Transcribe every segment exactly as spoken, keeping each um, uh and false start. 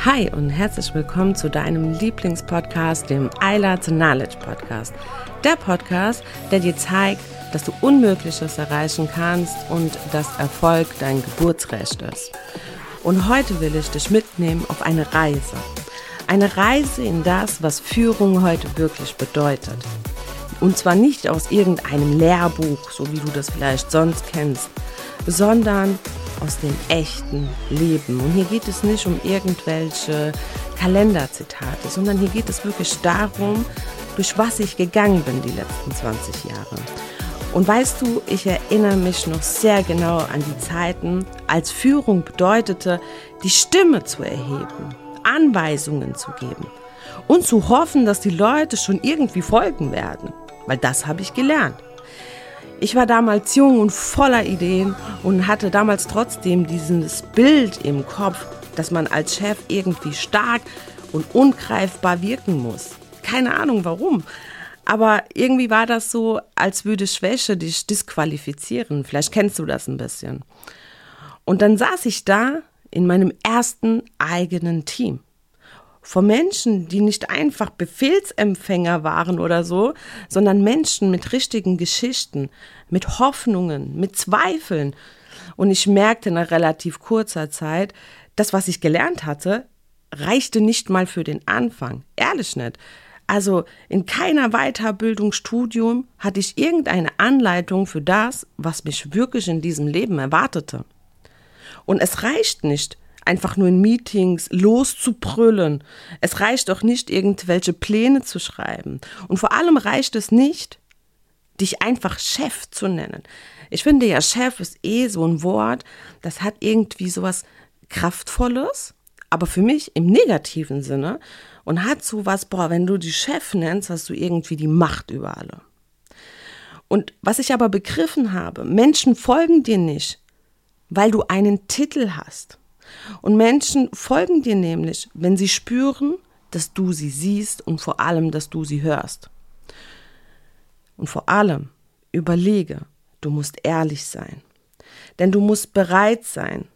Hi und herzlich willkommen zu deinem Lieblingspodcast, dem I L A to Knowledge Podcast. Der Podcast, der dir zeigt, dass du Unmögliches erreichen kannst und dass Erfolg dein Geburtsrecht ist. Und heute will ich dich mitnehmen auf eine Reise. Eine Reise in das, was Führung heute wirklich bedeutet. Und zwar nicht aus irgendeinem Lehrbuch, so wie du das vielleicht sonst kennst, sondern aus dem echten Leben. Und hier geht es nicht um irgendwelche Kalenderzitate, sondern hier geht es wirklich darum, durch was ich gegangen bin die letzten zwanzig Jahre. Und weißt du, ich erinnere mich noch sehr genau an die Zeiten, als Führung bedeutete, die Stimme zu erheben, Anweisungen zu geben und zu hoffen, dass die Leute schon irgendwie folgen werden, weil das habe ich gelernt. Ich war damals jung und voller Ideen und hatte damals trotzdem dieses Bild im Kopf, dass man als Chef irgendwie stark und ungreifbar wirken muss. Keine Ahnung warum, aber irgendwie war das so, als würde Schwäche dich disqualifizieren. Vielleicht kennst du das ein bisschen. Und dann saß ich da in meinem ersten eigenen Team. Von Menschen, die nicht einfach Befehlsempfänger waren oder so, sondern Menschen mit richtigen Geschichten, mit Hoffnungen, mit Zweifeln. Und ich merkte nach relativ kurzer Zeit, das, was ich gelernt hatte, reichte nicht mal für den Anfang. Ehrlich nicht. Also in keiner Weiterbildung, Studium hatte ich irgendeine Anleitung für das, was mich wirklich in diesem Leben erwartete. Und es reicht nicht, einfach nur in Meetings loszubrüllen. Es reicht auch nicht, irgendwelche Pläne zu schreiben. Und vor allem reicht es nicht, dich einfach Chef zu nennen. Ich finde ja, Chef ist eh so ein Wort, das hat irgendwie sowas Kraftvolles, aber für mich im negativen Sinne und hat sowas, boah, wenn du die Chef nennst, hast du irgendwie die Macht über alle. Und was ich aber begriffen habe, Menschen folgen dir nicht, weil du einen Titel hast. Und Menschen folgen dir nämlich, wenn sie spüren, dass du sie siehst und vor allem, dass du sie hörst. Und vor allem überlege, du musst ehrlich sein. Denn du musst bereit sein,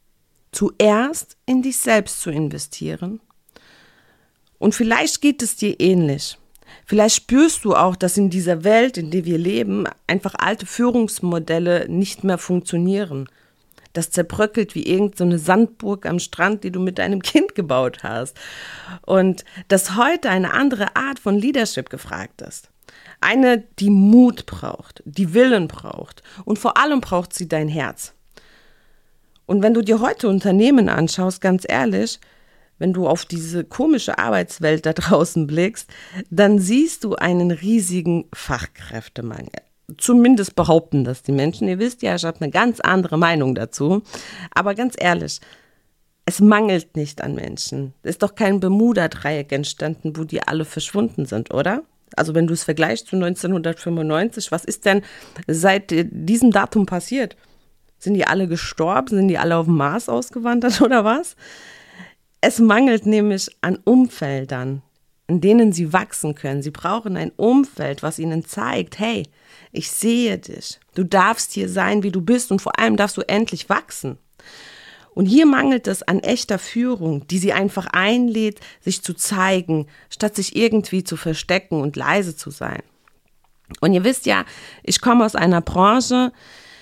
zuerst in dich selbst zu investieren. Und vielleicht geht es dir ähnlich. Vielleicht spürst du auch, dass in dieser Welt, in der wir leben, einfach alte Führungsmodelle nicht mehr funktionieren. Das zerbröckelt wie irgendeine Sandburg am Strand, die du mit deinem Kind gebaut hast. Und dass heute eine andere Art von Leadership gefragt ist. Eine, die Mut braucht, die Willen braucht und vor allem braucht sie dein Herz. Und wenn du dir heute Unternehmen anschaust, ganz ehrlich, wenn du auf diese komische Arbeitswelt da draußen blickst, dann siehst du einen riesigen Fachkräftemangel. Zumindest behaupten das die Menschen. Ihr wisst ja, ich habe eine ganz andere Meinung dazu. Aber ganz ehrlich, es mangelt nicht an Menschen. Es ist doch kein Bermuda-Dreieck entstanden, wo die alle verschwunden sind, oder? Also wenn du es vergleichst zu neunzehnhundertfünfundneunzig, was ist denn seit diesem Datum passiert? Sind die alle gestorben? Sind die alle auf dem Mars ausgewandert oder was? Es mangelt nämlich an Umfeldern, in denen sie wachsen können. Sie brauchen ein Umfeld, was ihnen zeigt, hey, ich sehe dich. Du darfst hier sein, wie du bist und vor allem darfst du endlich wachsen. Und hier mangelt es an echter Führung, die sie einfach einlädt, sich zu zeigen, statt sich irgendwie zu verstecken und leise zu sein. Und ihr wisst ja, ich komme aus einer Branche,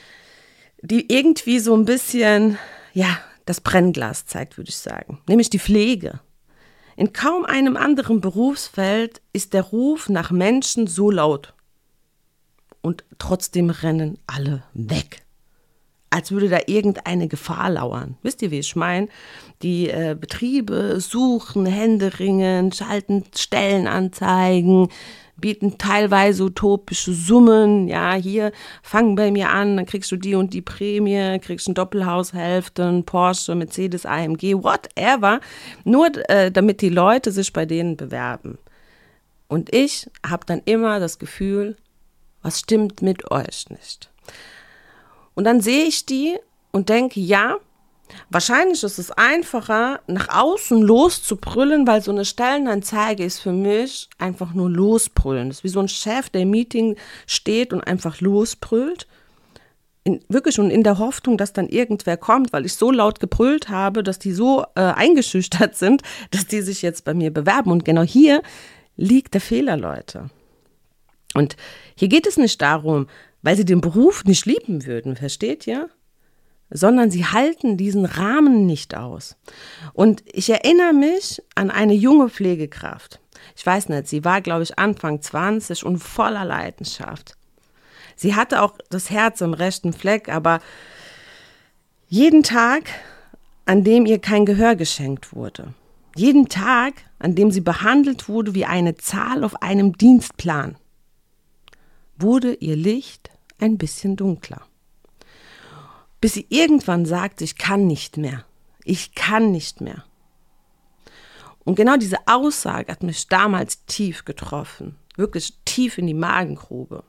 die irgendwie so ein bisschen, ja, das Brennglas zeigt, würde ich sagen, nämlich die Pflege. In kaum einem anderen Berufsfeld ist der Ruf nach Menschen so laut. Und trotzdem rennen alle weg. Als würde da irgendeine Gefahr lauern. Wisst ihr, wie ich meine? Die äh, Betriebe suchen, händeringend, schalten Stellenanzeigen, bieten teilweise utopische Summen. Ja, hier, fang bei mir an, dann kriegst du die und die Prämie, kriegst eine Doppelhaushälfte, ein Porsche, Mercedes, A M G, whatever. Nur äh, damit die Leute sich bei denen bewerben. Und ich habe dann immer das Gefühl, was stimmt mit euch nicht? Und dann sehe ich die und denke, ja, wahrscheinlich ist es einfacher, nach außen loszubrüllen, weil so eine Stellenanzeige ist für mich einfach nur losbrüllen. Das ist wie so ein Chef, der im Meeting steht und einfach losbrüllt. In, wirklich und in der Hoffnung, dass dann irgendwer kommt, weil ich so laut gebrüllt habe, dass die so äh, eingeschüchtert sind, dass die sich jetzt bei mir bewerben. Und genau hier liegt der Fehler, Leute. Und hier geht es nicht darum, weil sie den Beruf nicht lieben würden, versteht ihr? Sondern sie halten diesen Rahmen nicht aus. Und ich erinnere mich an eine junge Pflegekraft. Ich weiß nicht, sie war, glaube ich, Anfang zwanzig und voller Leidenschaft. Sie hatte auch das Herz am rechten Fleck, aber jeden Tag, an dem ihr kein Gehör geschenkt wurde, jeden Tag, an dem sie behandelt wurde wie eine Zahl auf einem Dienstplan, wurde ihr Licht ein bisschen dunkler. Bis sie irgendwann sagte, ich kann nicht mehr, ich kann nicht mehr. Und genau diese Aussage hat mich damals tief getroffen, wirklich tief in die Magengrube.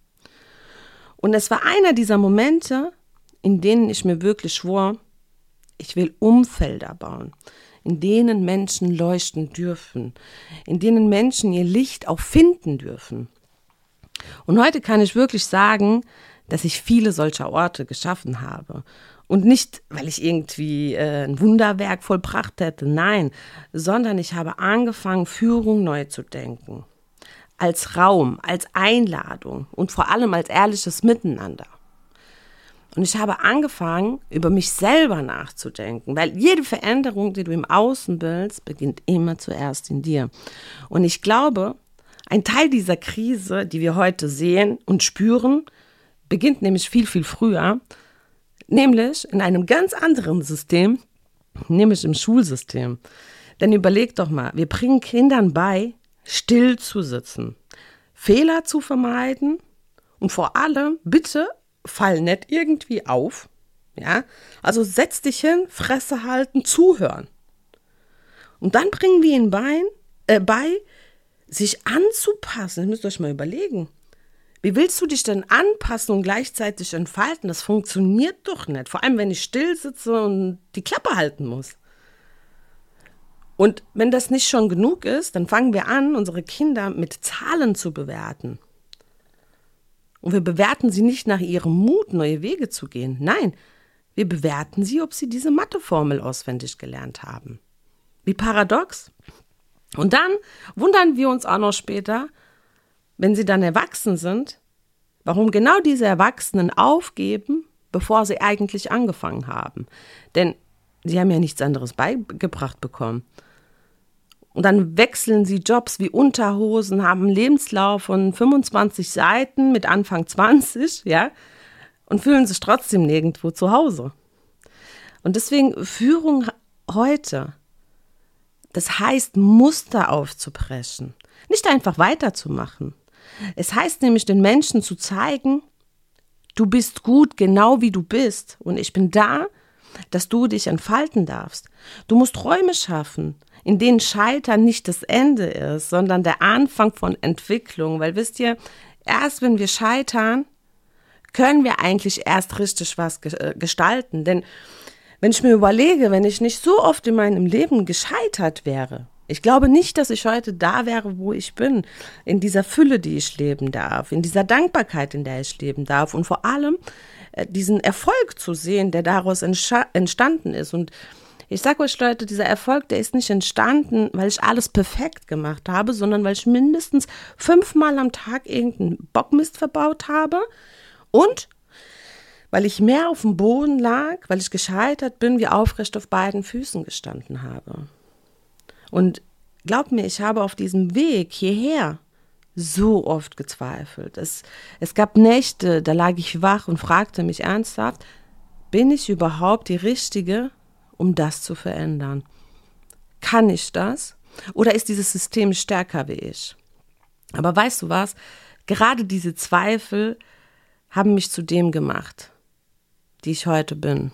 Und es war einer dieser Momente, in denen ich mir wirklich schwor, ich will Umfelder bauen, in denen Menschen leuchten dürfen, in denen Menschen ihr Licht auch finden dürfen. Und heute kann ich wirklich sagen, dass ich viele solcher Orte geschaffen habe. Und nicht, weil ich irgendwie äh, ein Wunderwerk vollbracht hätte, nein, sondern ich habe angefangen, Führung neu zu denken. Als Raum, als Einladung und vor allem als ehrliches Miteinander. Und ich habe angefangen, über mich selber nachzudenken, weil jede Veränderung, die du im Außen willst, beginnt immer zuerst in dir. Und ich glaube, ein Teil dieser Krise, die wir heute sehen und spüren, beginnt nämlich viel, viel früher, nämlich in einem ganz anderen System, nämlich im Schulsystem. Denn überleg doch mal, wir bringen Kindern bei, still zu sitzen, Fehler zu vermeiden und vor allem, bitte fall nicht irgendwie auf. Ja? Also setz dich hin, Fresse halten, zuhören. Und dann bringen wir ihnen bei, äh, bei, sich anzupassen. Das müsst ihr euch mal überlegen. Wie willst du dich denn anpassen und gleichzeitig entfalten? Das funktioniert doch nicht. Vor allem, wenn ich still sitze und die Klappe halten muss. Und wenn das nicht schon genug ist, dann fangen wir an, unsere Kinder mit Zahlen zu bewerten. Und wir bewerten sie nicht nach ihrem Mut, neue Wege zu gehen. Nein, wir bewerten sie, ob sie diese Matheformel auswendig gelernt haben. Wie paradox. Und dann wundern wir uns auch noch später, wenn sie dann erwachsen sind, warum genau diese Erwachsenen aufgeben, bevor sie eigentlich angefangen haben. Denn sie haben ja nichts anderes beigebracht bekommen. Und dann wechseln sie Jobs wie Unterhosen, haben einen Lebenslauf von fünfundzwanzig Seiten mit Anfang zwanzig, ja, und fühlen sich trotzdem nirgendwo zu Hause. Und deswegen Führung heute, das heißt, Muster aufzubrechen, nicht einfach weiterzumachen. Es heißt nämlich, den Menschen zu zeigen, du bist gut, genau wie du bist, und ich bin da, dass du dich entfalten darfst. Du musst Räume schaffen, in denen Scheitern nicht das Ende ist, sondern der Anfang von Entwicklung. Weil wisst ihr, erst wenn wir scheitern, können wir eigentlich erst richtig was gestalten. Denn wenn ich mir überlege, wenn ich nicht so oft in meinem Leben gescheitert wäre, ich glaube nicht, dass ich heute da wäre, wo ich bin, in dieser Fülle, die ich leben darf, in dieser Dankbarkeit, in der ich leben darf und vor allem äh, diesen Erfolg zu sehen, der daraus entscha- entstanden ist. Und ich sage euch, Leute, dieser Erfolg, der ist nicht entstanden, weil ich alles perfekt gemacht habe, sondern weil ich mindestens fünfmal am Tag irgendeinen Bockmist verbaut habe und weil ich mehr auf dem Boden lag, weil ich gescheitert bin, wie aufrecht auf beiden Füßen gestanden habe. Und glaub mir, ich habe auf diesem Weg hierher so oft gezweifelt. Es, es gab Nächte, da lag ich wach und fragte mich ernsthaft, bin ich überhaupt die Richtige, um das zu verändern? Kann ich das? Oder ist dieses System stärker wie ich? Aber weißt du was? Gerade diese Zweifel haben mich zu dem gemacht, die ich heute bin.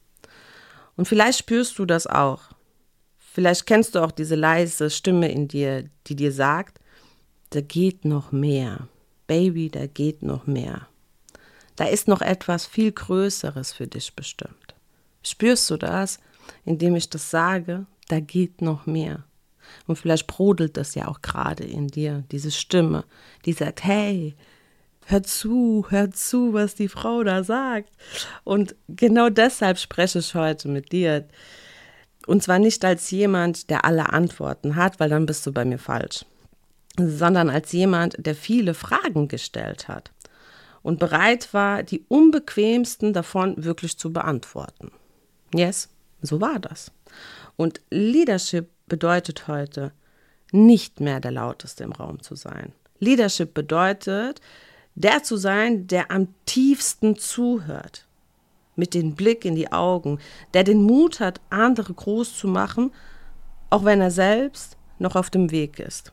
Und vielleicht spürst du das auch. Vielleicht kennst du auch diese leise Stimme in dir, die dir sagt, da geht noch mehr. Baby, da geht noch mehr. Da ist noch etwas viel Größeres für dich bestimmt. Spürst du das, indem ich das sage? Da geht noch mehr. Und vielleicht brodelt das ja auch gerade in dir, diese Stimme, die sagt, hey, hör zu, hör zu, was die Frau da sagt. Und genau deshalb spreche ich heute mit dir. Und zwar nicht als jemand, der alle Antworten hat, weil dann bist du bei mir falsch, sondern als jemand, der viele Fragen gestellt hat und bereit war, die unbequemsten davon wirklich zu beantworten. Yes, so war das. Und Leadership bedeutet heute, nicht mehr der Lauteste im Raum zu sein. Leadership bedeutet, der zu sein, der am tiefsten zuhört, mit dem Blick in die Augen, der den Mut hat, andere groß zu machen, auch wenn er selbst noch auf dem Weg ist.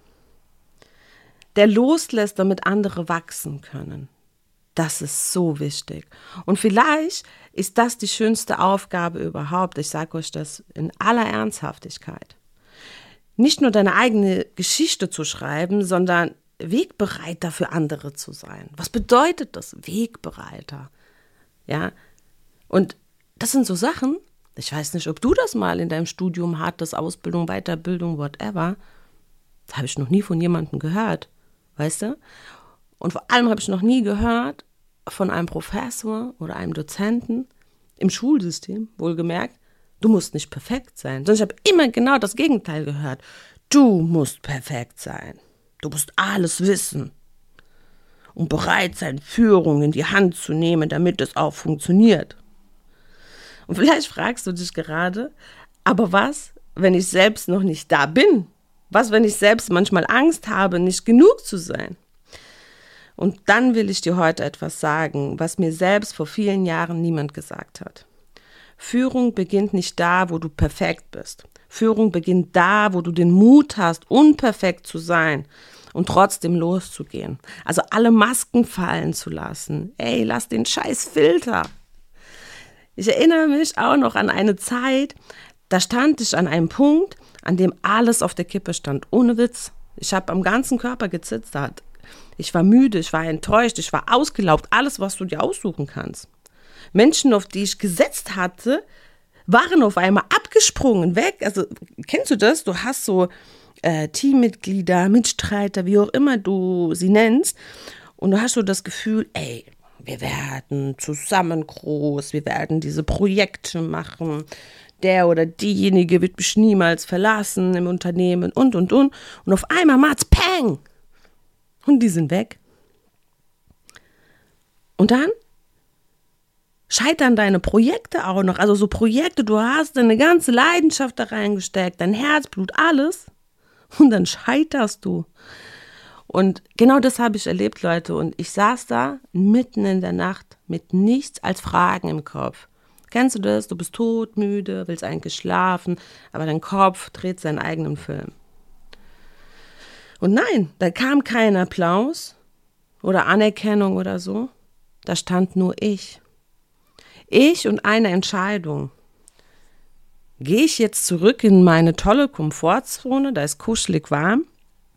Der loslässt, damit andere wachsen können. Das ist so wichtig. Und vielleicht ist das die schönste Aufgabe überhaupt. Ich sage euch das in aller Ernsthaftigkeit. Nicht nur deine eigene Geschichte zu schreiben, sondern Wegbereiter für andere zu sein. Was bedeutet das? Wegbereiter. Ja. Und das sind so Sachen, ich weiß nicht, ob du das mal in deinem Studium hattest, Ausbildung, Weiterbildung, whatever. Das habe ich noch nie von jemandem gehört, weißt du? Und vor allem habe ich noch nie gehört von einem Professor oder einem Dozenten im Schulsystem, wohlgemerkt, du musst nicht perfekt sein. Sondern ich habe immer genau das Gegenteil gehört. Du musst perfekt sein. Du musst alles wissen und bereit sein, Führung in die Hand zu nehmen, damit es auch funktioniert. Und vielleicht fragst du dich gerade, aber was, wenn ich selbst noch nicht da bin? Was, wenn ich selbst manchmal Angst habe, nicht genug zu sein? Und dann will ich dir heute etwas sagen, was mir selbst vor vielen Jahren niemand gesagt hat. Führung beginnt nicht da, wo du perfekt bist. Führung beginnt da, wo du den Mut hast, unperfekt zu sein und trotzdem loszugehen. Also alle Masken fallen zu lassen. Ey, lass den scheiß Filter. Ich erinnere mich auch noch an eine Zeit, da stand ich an einem Punkt, an dem alles auf der Kippe stand. Ohne Witz. Ich habe am ganzen Körper gezittert. Ich war müde, ich war enttäuscht, ich war ausgelaugt. Alles, was du dir aussuchen kannst. Menschen, auf die ich gesetzt hatte, waren auf einmal abgesprungen, weg. Also kennst du das? Du hast so äh, Teammitglieder, Mitstreiter, wie auch immer du sie nennst. Und du hast so das Gefühl, ey, wir werden zusammen groß, wir werden diese Projekte machen. Der oder diejenige wird mich niemals verlassen im Unternehmen und, und, und. Und auf einmal macht's Peng. Und die sind weg. Und dann scheitern deine Projekte auch noch. Also so Projekte, du hast deine ganze Leidenschaft da reingesteckt, dein Herzblut, alles. Und dann scheiterst du. Und genau das habe ich erlebt, Leute. Und ich saß da mitten in der Nacht mit nichts als Fragen im Kopf. Kennst du das? Du bist todmüde, willst eigentlich schlafen, aber dein Kopf dreht seinen eigenen Film. Und nein, da kam kein Applaus oder Anerkennung oder so. Da stand nur ich. Ich und eine Entscheidung. Gehe ich jetzt zurück in meine tolle Komfortzone, da ist kuschelig warm?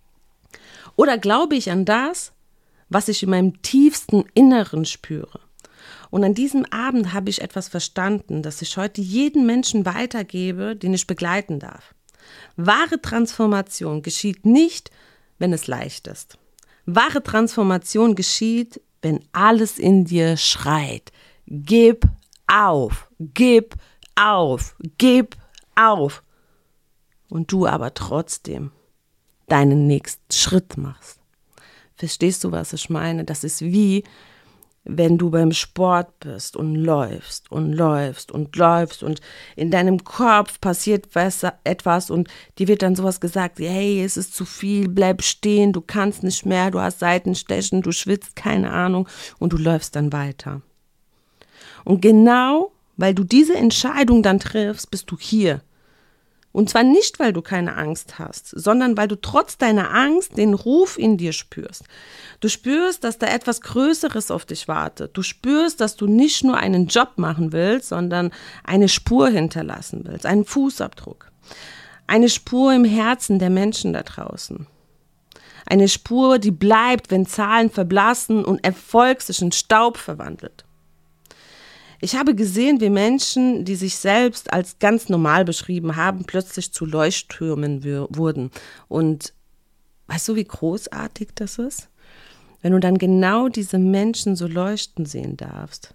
Oder glaube ich an das, was ich in meinem tiefsten Inneren spüre? Und an diesem Abend habe ich etwas verstanden, das ich heute jedem Menschen weitergebe, den ich begleiten darf. Wahre Transformation geschieht nicht, wenn es leicht ist. Wahre Transformation geschieht, wenn alles in dir schreit. Gib auf, gib auf, gib auf. Und du aber trotzdem deinen nächsten Schritt machst. Verstehst du, was ich meine? Das ist wie, wenn du beim Sport bist und läufst und läufst und läufst und in deinem Kopf passiert was, etwas und dir wird dann sowas gesagt, hey, es ist zu viel, bleib stehen, du kannst nicht mehr, du hast Seitenstechen, du schwitzt, keine Ahnung, und du läufst dann weiter. Und genau, weil du diese Entscheidung dann triffst, bist du hier. Und zwar nicht, weil du keine Angst hast, sondern weil du trotz deiner Angst den Ruf in dir spürst. Du spürst, dass da etwas Größeres auf dich wartet. Du spürst, dass du nicht nur einen Job machen willst, sondern eine Spur hinterlassen willst, einen Fußabdruck. Eine Spur im Herzen der Menschen da draußen. Eine Spur, die bleibt, wenn Zahlen verblassen und Erfolg sich in Staub verwandelt. Ich habe gesehen, wie Menschen, die sich selbst als ganz normal beschrieben haben, plötzlich zu Leuchttürmen wurden. Und weißt du, wie großartig das ist? wenn du dann genau diese Menschen so leuchten sehen darfst,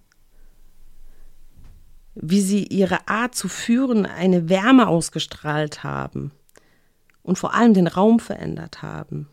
wie sie ihre Art zu führen eine Wärme ausgestrahlt haben und vor allem den Raum verändert haben.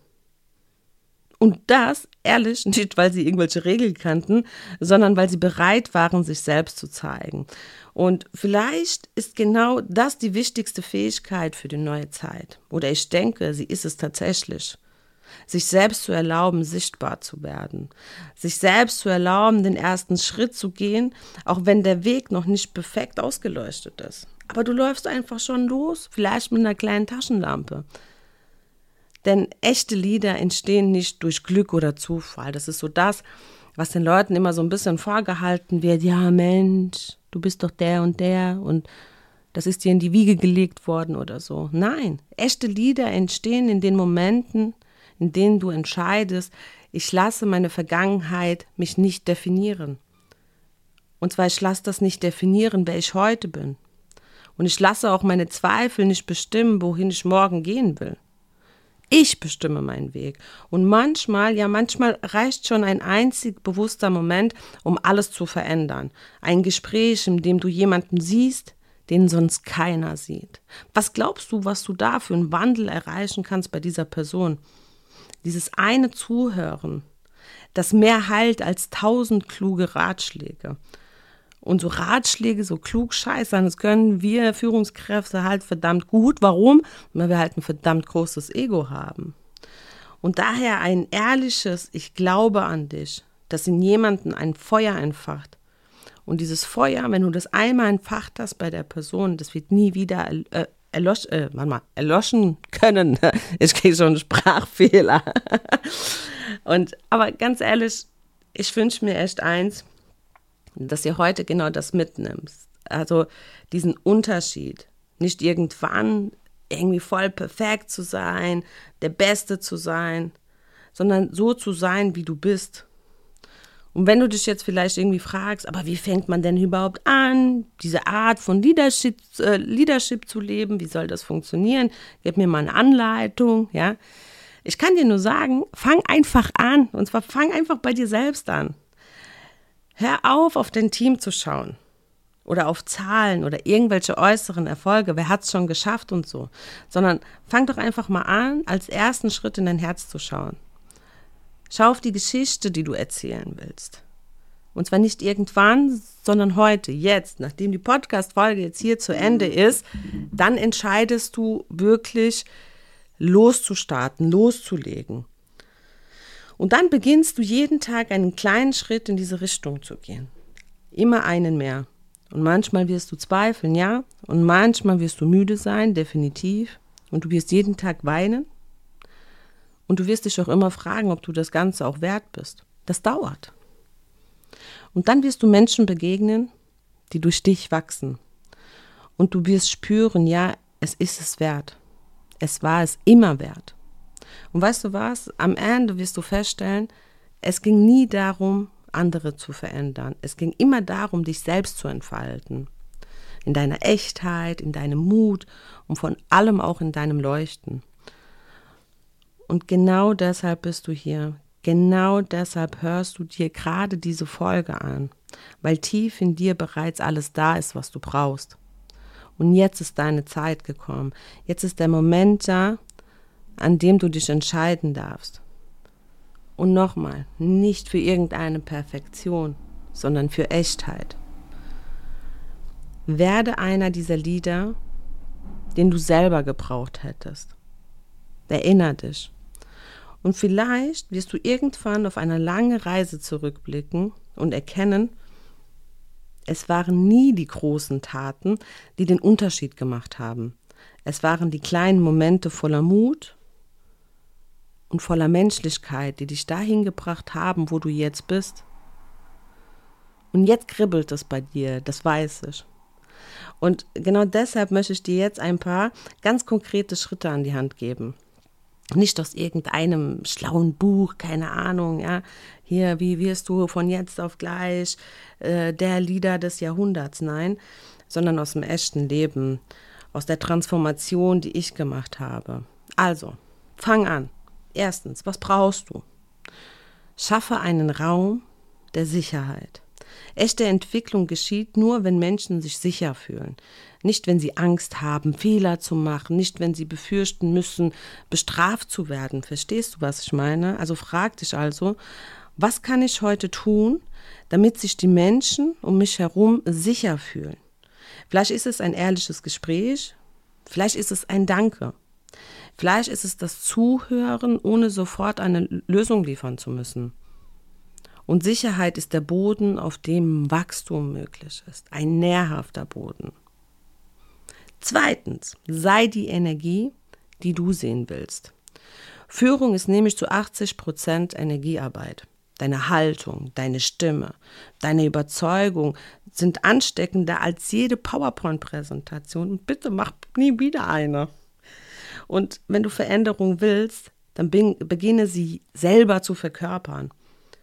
Und das, ehrlich, nicht weil sie irgendwelche Regeln kannten, sondern weil sie bereit waren, sich selbst zu zeigen. Und vielleicht ist genau das die wichtigste Fähigkeit für die neue Zeit. Oder ich denke, sie ist es tatsächlich. Sich selbst zu erlauben, sichtbar zu werden. Sich selbst zu erlauben, den ersten Schritt zu gehen, auch wenn der Weg noch nicht perfekt ausgeleuchtet ist. Aber du läufst einfach schon los, vielleicht mit einer kleinen Taschenlampe. Denn echte Lieder entstehen nicht durch Glück oder Zufall. Das ist so das, was den Leuten immer so ein bisschen vorgehalten wird. Ja, Mensch, du bist doch der und der und das ist dir in die Wiege gelegt worden oder so. Nein, echte Lieder entstehen in den Momenten, in denen du entscheidest, ich lasse meine Vergangenheit mich nicht definieren. Und zwar, ich lasse das nicht definieren, wer ich heute bin. Und ich lasse auch meine Zweifel nicht bestimmen, wohin ich morgen gehen will. Ich bestimme meinen Weg. Und manchmal, ja manchmal reicht schon ein einzig bewusster Moment, um alles zu verändern. Ein Gespräch, in dem du jemanden siehst, den sonst keiner sieht. Was glaubst du, was du da für einen Wandel erreichen kannst bei dieser Person? Dieses eine Zuhören, das mehr heilt als tausend kluge Ratschläge. Und so Ratschläge, so klugscheißern, das können wir Führungskräfte halt verdammt gut. Warum? Weil wir halt ein verdammt großes Ego haben. Und daher ein ehrliches, ich glaube an dich, das in jemanden ein Feuer entfacht. Und dieses Feuer, wenn du das einmal entfacht hast bei der Person, das wird nie wieder äh, erlosch, äh, mal, erloschen können. Ich kriege schon einen Sprachfehler. Und, aber ganz ehrlich, ich wünsche mir echt eins, dass ihr heute genau das mitnimmt. Also diesen Unterschied. Nicht irgendwann irgendwie voll perfekt zu sein, der Beste zu sein, sondern so zu sein, wie du bist. Und wenn du dich jetzt vielleicht irgendwie fragst, aber wie fängt man denn überhaupt an, diese Art von Leadership, äh, Leadership zu leben, wie soll das funktionieren? Gib mir mal eine Anleitung, ja. Ich kann dir nur sagen, fang einfach an. Und zwar fang einfach bei dir selbst an. Hör auf, auf dein Team zu schauen oder auf Zahlen oder irgendwelche äußeren Erfolge, wer hat es schon geschafft und so, sondern fang doch einfach mal an, als ersten Schritt in dein Herz zu schauen. Schau auf die Geschichte, die du erzählen willst. Und zwar nicht irgendwann, sondern heute, jetzt, nachdem die Podcast-Folge jetzt hier zu Ende ist, dann entscheidest du wirklich loszustarten, loszulegen. Und dann beginnst du jeden Tag einen kleinen Schritt in diese Richtung zu gehen. Immer einen mehr. Und manchmal wirst du zweifeln, ja. Und manchmal wirst du müde sein, definitiv. Und du wirst jeden Tag weinen. Und du wirst dich auch immer fragen, ob du das Ganze auch wert bist. Das dauert. Und dann wirst du Menschen begegnen, die durch dich wachsen. Und du wirst spüren, ja, es ist es wert. Es war es immer wert. Und weißt du was? Am Ende wirst du feststellen, es ging nie darum, andere zu verändern. Es ging immer darum, dich selbst zu entfalten. In deiner Echtheit, in deinem Mut und von allem auch in deinem Leuchten. Und genau deshalb bist du hier. Genau deshalb hörst du dir gerade diese Folge an. Weil tief in dir bereits alles da ist, was du brauchst. Und jetzt ist deine Zeit gekommen. Jetzt ist der Moment da, an dem du dich entscheiden darfst. Und nochmal, nicht für irgendeine Perfektion, sondern für Echtheit. Werde einer dieser Leader, den du selber gebraucht hättest. Erinnere dich. Und vielleicht wirst du irgendwann auf eine lange Reise zurückblicken und erkennen, es waren nie die großen Taten, die den Unterschied gemacht haben. Es waren die kleinen Momente voller Mut und voller Menschlichkeit, die dich dahin gebracht haben, wo du jetzt bist. Und jetzt kribbelt es bei dir, das weiß ich. Und genau deshalb möchte ich dir jetzt ein paar ganz konkrete Schritte an die Hand geben. Nicht aus irgendeinem schlauen Buch, keine Ahnung, ja. Hier, wie wirst du von jetzt auf gleich äh, der Leader des Jahrhunderts? Nein, sondern aus dem echten Leben, aus der Transformation, die ich gemacht habe. Also, fang an. Erstens, was brauchst du? Schaffe einen Raum der Sicherheit. Echte Entwicklung geschieht nur, wenn Menschen sich sicher fühlen. Nicht, wenn sie Angst haben, Fehler zu machen, nicht, wenn sie befürchten müssen, bestraft zu werden. Verstehst du, was ich meine? Also frag dich also, was kann ich heute tun, damit sich die Menschen um mich herum sicher fühlen? Vielleicht ist es ein ehrliches Gespräch, vielleicht ist es ein Danke. Vielleicht ist es das Zuhören, ohne sofort eine Lösung liefern zu müssen. Und Sicherheit ist der Boden, auf dem Wachstum möglich ist. Ein nährhafter Boden. Zweitens, sei die Energie, die du sehen willst. Führung ist nämlich zu achtzig Prozent Energiearbeit. Deine Haltung, deine Stimme, deine Überzeugung sind ansteckender als jede PowerPoint-Präsentation. Und bitte mach nie wieder eine. Und wenn du Veränderung willst, dann beginne sie selber zu verkörpern.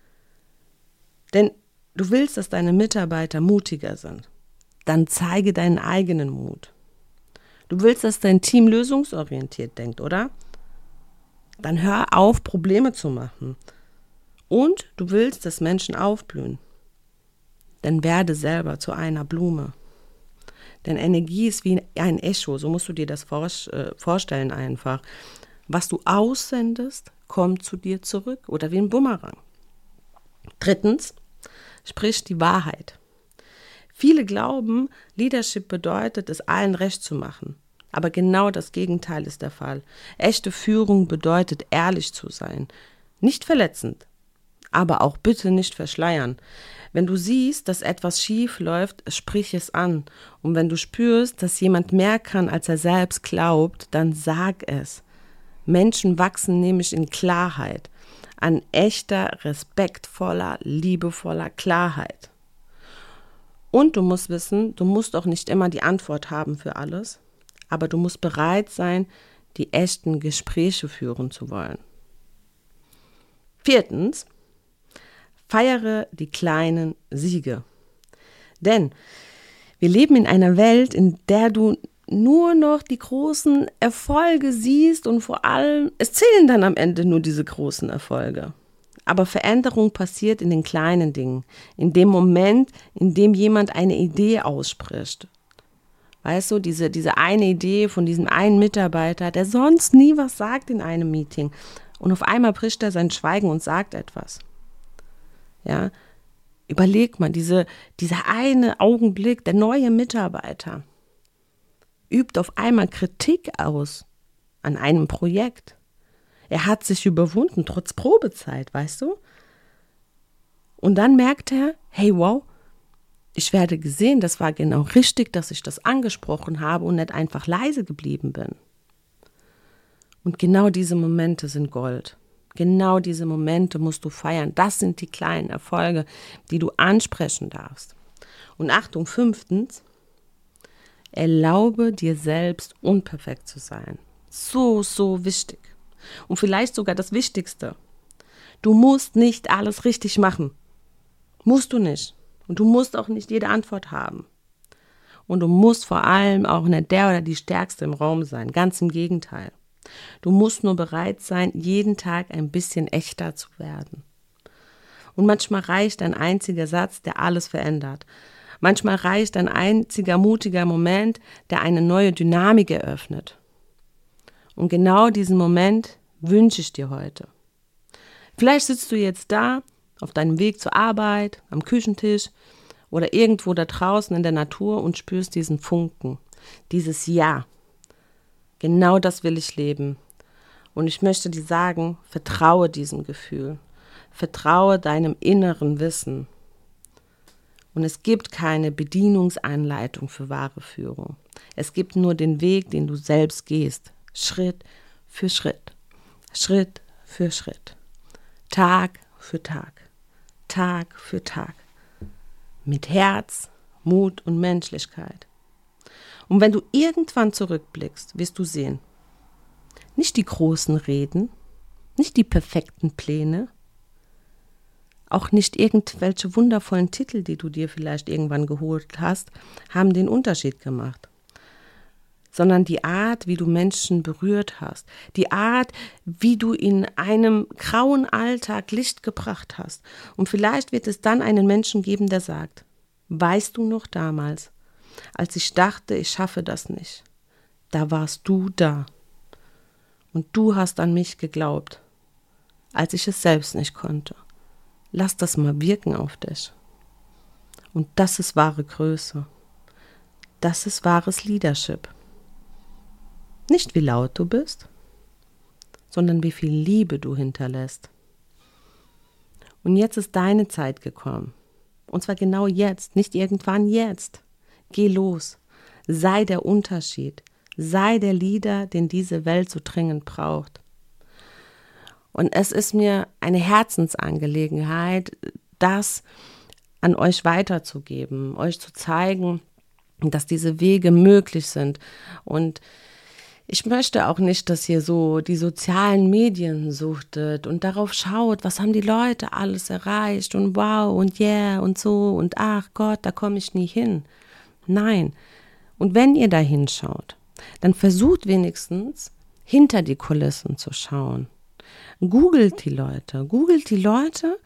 Denn du willst, dass deine Mitarbeiter mutiger sind. Dann zeige deinen eigenen Mut. Du willst, dass dein Team lösungsorientiert denkt, oder? Dann hör auf, Probleme zu machen. Und du willst, dass Menschen aufblühen. Dann werde selber zu einer Blume. Denn Energie ist wie ein Echo, so musst du dir das vorstellen einfach. Was du aussendest, kommt zu dir zurück oder wie ein Bumerang. Drittens, sprich die Wahrheit. Viele glauben, Leadership bedeutet, es allen recht zu machen. Aber genau das Gegenteil ist der Fall. Echte Führung bedeutet, ehrlich zu sein. Nicht verletzend, aber auch bitte nicht verschleiern. Wenn du siehst, dass etwas schief läuft, sprich es an. Und wenn du spürst, dass jemand mehr kann, als er selbst glaubt, dann sag es. Menschen wachsen nämlich in Klarheit, an echter, respektvoller, liebevoller Klarheit. Und du musst wissen, du musst auch nicht immer die Antwort haben für alles, aber du musst bereit sein, die echten Gespräche führen zu wollen. Viertens, feiere die kleinen Siege. Denn wir leben in einer Welt, in der du nur noch die großen Erfolge siehst und vor allem, es zählen dann am Ende nur diese großen Erfolge. Aber Veränderung passiert in den kleinen Dingen, in dem Moment, in dem jemand eine Idee ausspricht. Weißt du, diese, diese eine Idee von diesem einen Mitarbeiter, der sonst nie was sagt in einem Meeting. Und auf einmal bricht er sein Schweigen und sagt etwas. Ja, überleg mal, diese, dieser eine Augenblick, der neue Mitarbeiter übt auf einmal Kritik aus an einem Projekt. Er hat sich überwunden, trotz Probezeit, weißt du? Und dann merkt er, hey, wow, ich werde gesehen, das war genau richtig, dass ich das angesprochen habe und nicht einfach leise geblieben bin. Und genau diese Momente sind Gold. Genau diese Momente musst du feiern. Das sind die kleinen Erfolge, die du ansprechen darfst. Und Achtung, fünftens, erlaube dir selbst, unperfekt zu sein. So, so wichtig. Und vielleicht sogar das Wichtigste. Du musst nicht alles richtig machen. Musst du nicht. Und du musst auch nicht jede Antwort haben. Und du musst vor allem auch nicht der oder die Stärkste im Raum sein. Ganz im Gegenteil. Du musst nur bereit sein, jeden Tag ein bisschen echter zu werden. Und manchmal reicht ein einziger Satz, der alles verändert. Manchmal reicht ein einziger mutiger Moment, der eine neue Dynamik eröffnet. Und genau diesen Moment wünsche ich dir heute. Vielleicht sitzt du jetzt da, auf deinem Weg zur Arbeit, am Küchentisch oder irgendwo da draußen in der Natur und spürst diesen Funken, dieses Ja. Genau das will ich leben. Und ich möchte dir sagen, vertraue diesem Gefühl. Vertraue deinem inneren Wissen. Und es gibt keine Bedienungsanleitung für wahre Führung. Es gibt nur den Weg, den du selbst gehst. Schritt für Schritt. Schritt für Schritt. Tag für Tag. Tag für Tag. Mit Herz, Mut und Menschlichkeit. Und wenn du irgendwann zurückblickst, wirst du sehen, nicht die großen Reden, nicht die perfekten Pläne, auch nicht irgendwelche wundervollen Titel, die du dir vielleicht irgendwann geholt hast, haben den Unterschied gemacht. sondern die Art, wie du Menschen berührt hast, die Art, wie du in einem grauen Alltag Licht gebracht hast. Und vielleicht wird es dann einen Menschen geben, der sagt, weißt du noch damals, als ich dachte, ich schaffe das nicht, da warst du da und du hast an mich geglaubt, als ich es selbst nicht konnte. Lass das mal wirken auf dich. Und das ist wahre Größe. Das ist wahres Leadership. Nicht wie laut du bist, sondern wie viel Liebe du hinterlässt. Und jetzt ist deine Zeit gekommen. Und zwar genau jetzt, nicht irgendwann, jetzt. Geh los. Sei der Unterschied. Sei der Leader, den diese Welt so dringend braucht. Und es ist mir eine Herzensangelegenheit, das an euch weiterzugeben, euch zu zeigen, dass diese Wege möglich sind. Und ich möchte auch nicht, dass ihr so die sozialen Medien suchtet und darauf schaut, was haben die Leute alles erreicht und wow und yeah und so und ach Gott, da komme ich nie hin. Nein. Und wenn ihr da hinschaut, dann versucht wenigstens hinter die Kulissen zu schauen. Googelt die Leute, googelt die Leute,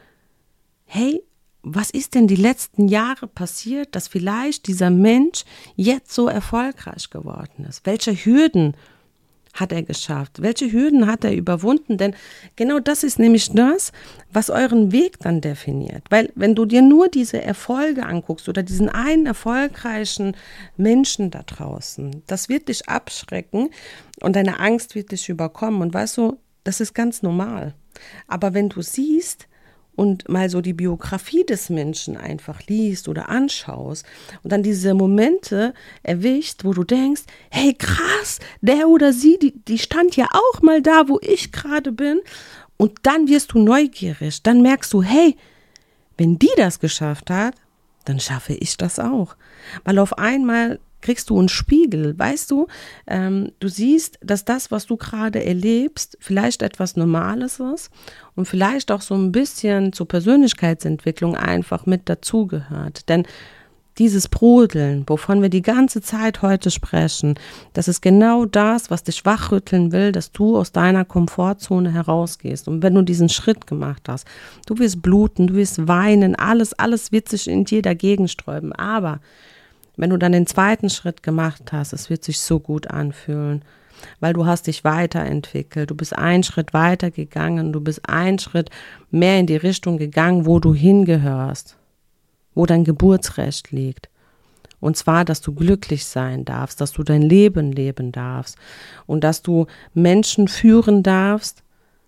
hey, was ist denn die letzten Jahre passiert, dass vielleicht dieser Mensch jetzt so erfolgreich geworden ist? Welche Hürden hat er geschafft? Welche Hürden hat er überwunden? Denn genau das ist nämlich das, was euren Weg dann definiert. Weil wenn du dir nur diese Erfolge anguckst oder diesen einen erfolgreichen Menschen da draußen, das wird dich abschrecken und deine Angst wird dich überkommen. Und weißt du, das ist ganz normal. Aber wenn du siehst und mal so die Biografie des Menschen einfach liest oder anschaust und dann diese Momente erwischt, wo du denkst, hey krass, der oder sie, die, die stand ja auch mal da, wo ich gerade bin, und dann wirst du neugierig, dann merkst du, hey, wenn die das geschafft hat, dann schaffe ich das auch. Weil auf einmal kriegst du einen Spiegel, weißt du, ähm, du siehst, dass das, was du gerade erlebst, vielleicht etwas Normales ist und vielleicht auch so ein bisschen zur Persönlichkeitsentwicklung einfach mit dazugehört. Denn dieses Brodeln, wovon wir die ganze Zeit heute sprechen, das ist genau das, was dich wachrütteln will, dass du aus deiner Komfortzone herausgehst. Und wenn du diesen Schritt gemacht hast, du wirst bluten, du wirst weinen, alles, alles wird sich in dir dagegen sträuben, aber wenn du dann den zweiten Schritt gemacht hast, es wird sich so gut anfühlen, weil du hast dich weiterentwickelt, du bist einen Schritt weiter gegangen, du bist einen Schritt mehr in die Richtung gegangen, wo du hingehörst, wo dein Geburtsrecht liegt. Und zwar, dass du glücklich sein darfst, dass du dein Leben leben darfst und dass du Menschen führen darfst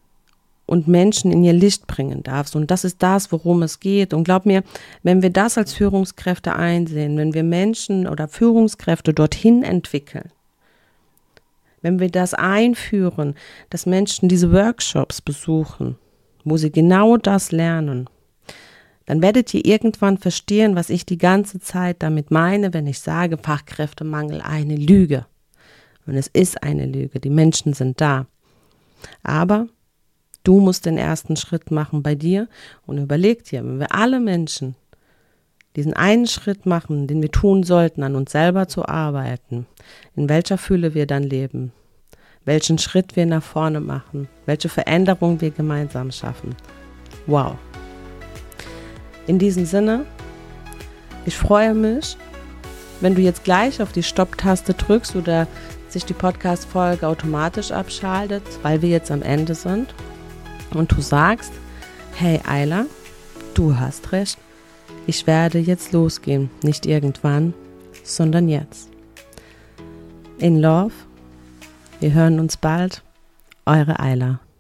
und Menschen in ihr Licht bringen darfst. Und das ist das, worum es geht. Und glaub mir, wenn wir das als Führungskräfte einsehen, wenn wir Menschen oder Führungskräfte dorthin entwickeln, wenn wir das einführen, dass Menschen diese Workshops besuchen, wo sie genau das lernen, dann werdet ihr irgendwann verstehen, was ich die ganze Zeit damit meine, wenn ich sage, Fachkräftemangel, eine Lüge. Und es ist eine Lüge, die Menschen sind da. Aber du musst den ersten Schritt machen bei dir und überleg dir, wenn wir alle Menschen diesen einen Schritt machen, den wir tun sollten, an uns selber zu arbeiten, in welcher Fülle wir dann leben, welchen Schritt wir nach vorne machen, welche Veränderung wir gemeinsam schaffen. Wow. In diesem Sinne, ich freue mich, wenn du jetzt gleich auf die Stopp-Taste drückst oder sich die Podcast-Folge automatisch abschaltet, weil wir jetzt am Ende sind. Und du sagst, hey Ayla, du hast recht, ich werde jetzt losgehen, nicht irgendwann, sondern jetzt. In Love, wir hören uns bald, eure Ayla.